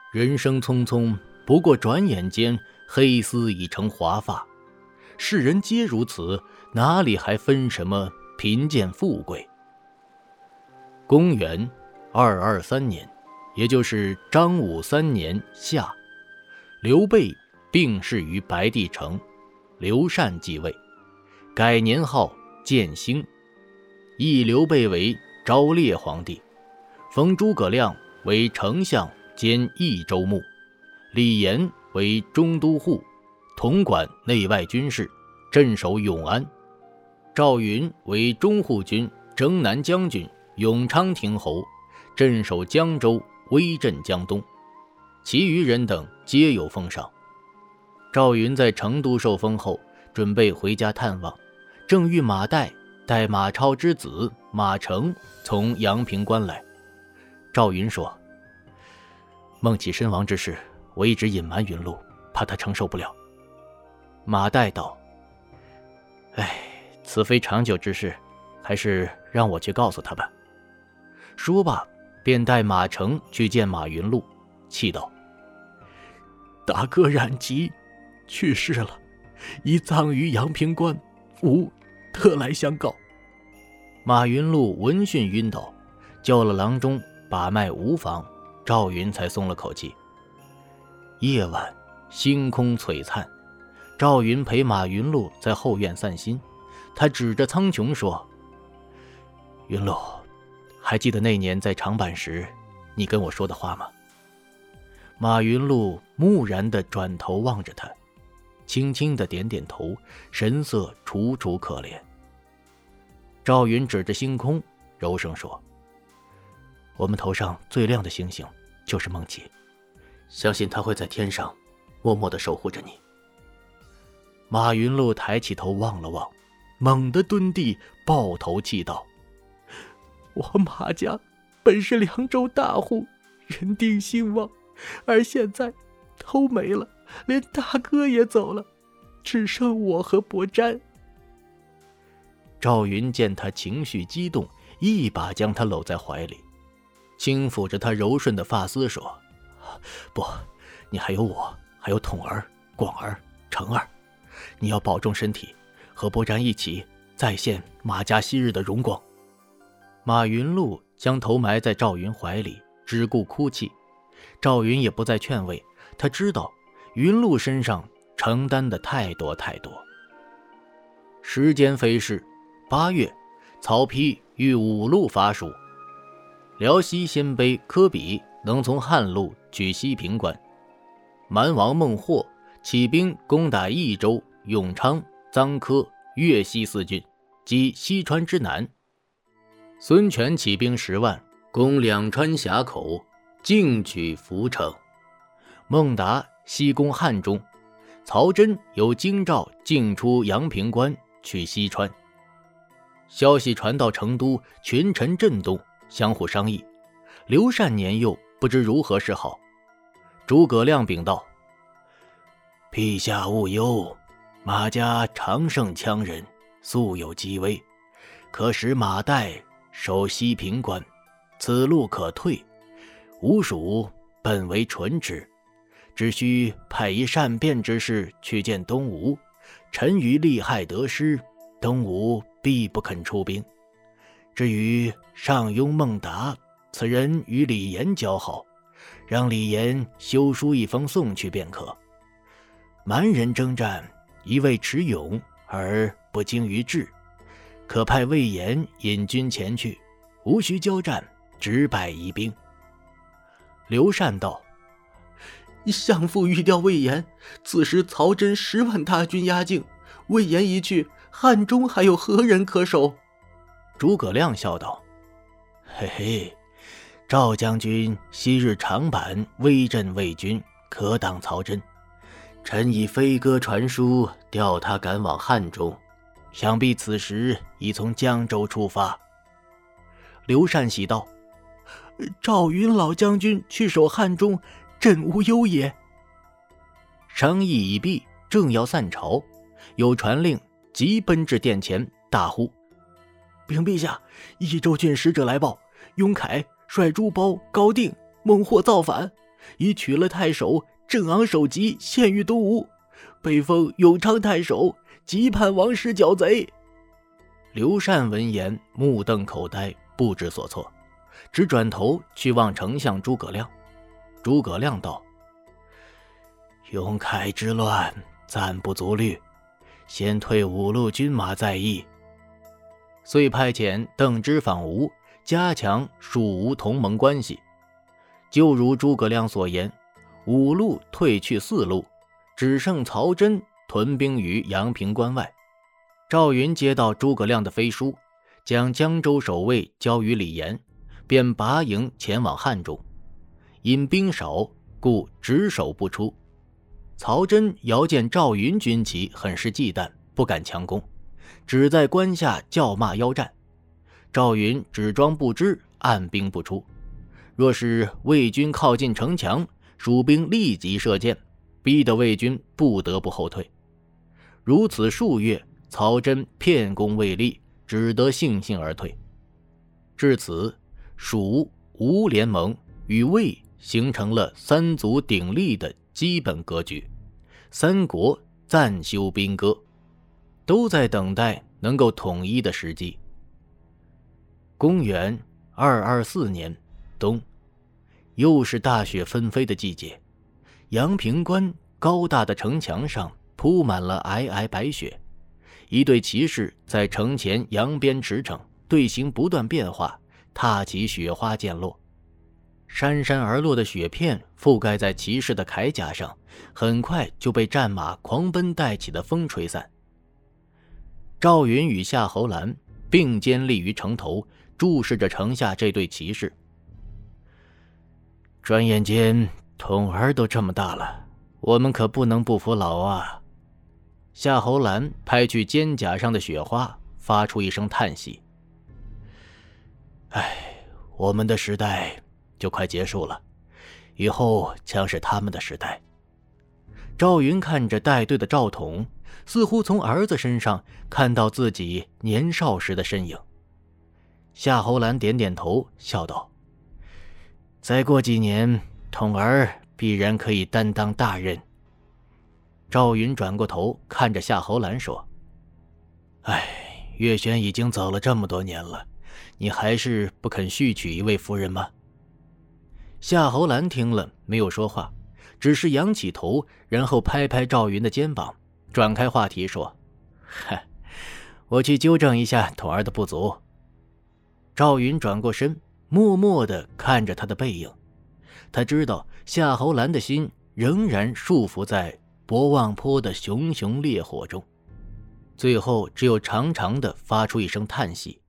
人生匆匆，不过转眼间，黑丝已成华发。世人皆如此，哪里还分什么贫贱富贵？公元223年，也就是张武3年夏，刘备病逝于白帝城，刘禅继位，改年号建兴，谥刘备为昭烈皇帝，封诸葛亮为丞相兼益州牧，李严为中都护，统管内外军事，镇守永安，赵云为中护军征南将军，永昌亭侯，镇守江州，威震江东，其余人等皆有封赏。赵云在成都受封后，准备回家探望，正遇马岱带马超之子马成从阳平关来。赵云说：孟起身亡之事，我一直隐瞒云路，怕他承受不了。马岱道：此非长久之事，还是让我去告诉他吧。说罢便带马成去见马云禄，气道：大哥染疾去世了，已葬于阳平关，吾特来相告。马云禄闻讯晕倒，叫了郎中把脉无妨，赵云才松了口气。夜晚星空璀璨，赵云陪马云禄在后院散心，他指着苍穹说：云禄，还记得那年在长坂时你跟我说的话吗？马云禄木然地转头望着他，轻轻地点点头，神色楚楚可怜。赵云指着星空柔声说：我们头上最亮的星星就是孟起，相信他会在天上默默地守护着你。马云禄抬起头望了望，猛地蹲地，抱头泣道：我马家本是凉州大户，人丁兴旺，而现在都没了，连大哥也走了，只剩我和伯瞻。赵云见他情绪激动，一把将他搂在怀里，轻抚着他柔顺的发丝说：不，你还有我，还有统儿、广儿、成儿，你要保重身体，和伯瞻一起再现马家昔日的荣光。马云禄将头埋在赵云怀里，只顾哭泣。赵云也不再劝慰，他知道云禄身上承担的太多太多。时间飞逝，8月，曹丕御5路伐蜀，辽西鲜卑科比能从汉路取西平关，蛮王孟获起兵攻打益州、永昌、臧科、越西4郡，即西川之南。孙权起兵10万，攻两川峡口，进取涪城。孟达西攻汉中，曹真由京兆进出阳平关，取西川。消息传到成都，群臣震动，相互商议。刘禅年幼，不知如何是好。诸葛亮禀道：陛下勿忧，马家常胜羌人，素有机微，可使马岱守西平关，此路可退。吾蜀本为纯之，只需派一善变之士去见东吴，臣于利害得失，东吴必不肯出兵。至于上庸孟达，此人与李严交好，让李严修书一封送去便可。蛮人征战，一味持勇而不精于智，可派魏延引军前去，无需交战，只摆疑兵。刘禅道：相父欲调魏延，此时曹真10万大军压境，魏延一去，汉中还有何人可守？诸葛亮笑道：嘿嘿，赵将军昔日长坂威震魏军，可挡曹真，臣以飞鸽传书调他赶往汉中，想必此时已从江州出发。刘禅喜道：赵云老将军去守汉中，朕无忧也。商议已毕，正要散朝，有传令急奔至殿前，大呼：禀陛下，益州郡使者来报，雍凯率朱褒、高定、孟获造反， 已取了太守，正昂首级，献于东吴，被封永昌太守，急叛王室剿贼。刘禅闻言目瞪口呆，不知所措，只转头去望丞相诸葛亮。诸葛亮道：永凯之乱暂不足虑，先退5路军马在役。遂派遣邓芝访吴，加强蜀吴同盟关系。就如诸葛亮所言，5路退去4路，只剩曹真屯兵于阳平关外。赵云接到诸葛亮的飞书，将江州守卫交于李严，便拔营前往汉中。因兵少，故只守不出。曹真遥见赵云军旗，很是忌惮，不敢强攻，只在关下叫骂邀战。赵云只装不知，按兵不出。若是魏军靠近城墙，蜀兵立即射箭，逼得魏军不得不后退。如此数月，曹真片功未立，只得悻悻而退。至此，蜀吴联盟与魏形成了3足鼎立的基本格局，三国暂休兵戈，都在等待能够统一的时机。公元224年冬，又是大雪纷飞的季节，阳平关高大的城墙上铺满了皑皑白雪。一队骑士在城前扬鞭驰骋，队形不断变化，踏起雪花溅落。姗姗而落的雪片覆盖在骑士的铠甲上，很快就被战马狂奔带起的风吹散。赵云与夏侯兰并肩立于城头，注视着城下这对骑士。转眼间统儿都这么大了，我们可不能不服老啊。夏侯兰拍去肩甲上的雪花，发出一声叹息。我们的时代就快结束了，以后将是他们的时代。赵云看着带队的赵统，似乎从儿子身上看到自己年少时的身影。夏侯兰点点头，笑道：再过几年，统儿必然可以担当大任。赵云转过头看着夏侯兰说：月轩已经走了这么多年了，你还是不肯续娶一位夫人吗？夏侯兰听了没有说话，只是仰起头，然后拍拍赵云的肩膀，转开话题说：我去纠正一下统儿的不足。赵云转过身，默默地看着他的背影。他知道夏侯兰的心仍然束缚在博望坡的熊熊烈火中，最后只有长长的发出一声叹息。